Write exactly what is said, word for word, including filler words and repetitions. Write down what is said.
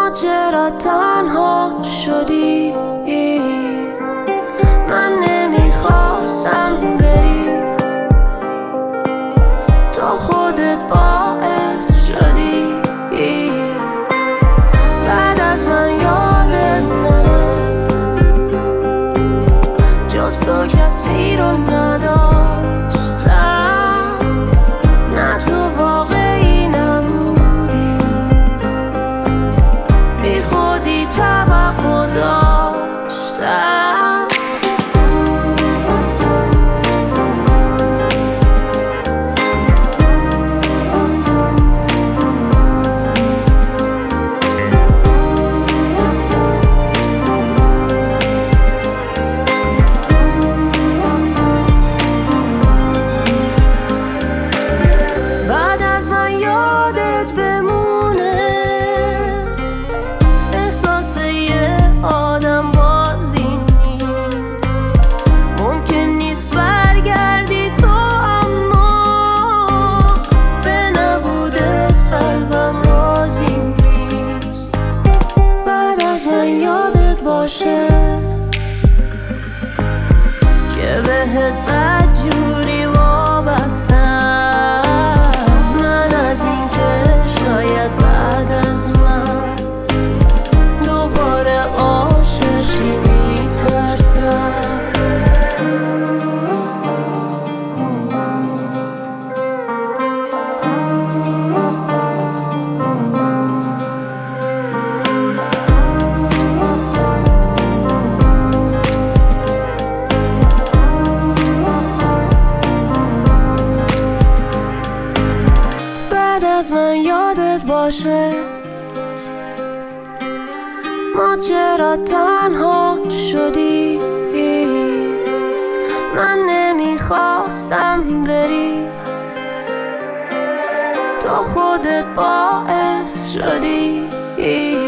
ما چرا تنها شدی؟ من نمیخواستم بری، تو خودت باعث شدی. بعد از من یادت ندارم، جز تو کسی رو نداشتم. نه تو واقعی نبودی، بی خودی توقع داشتم. که بهت بدجوری وابستم. من از این که شاید بعد از من دوباره عاشقی میترسم. از من یادت باشه ما چرا تنها شدی. من نمیخواستم بری، تو خودت باعث شدی.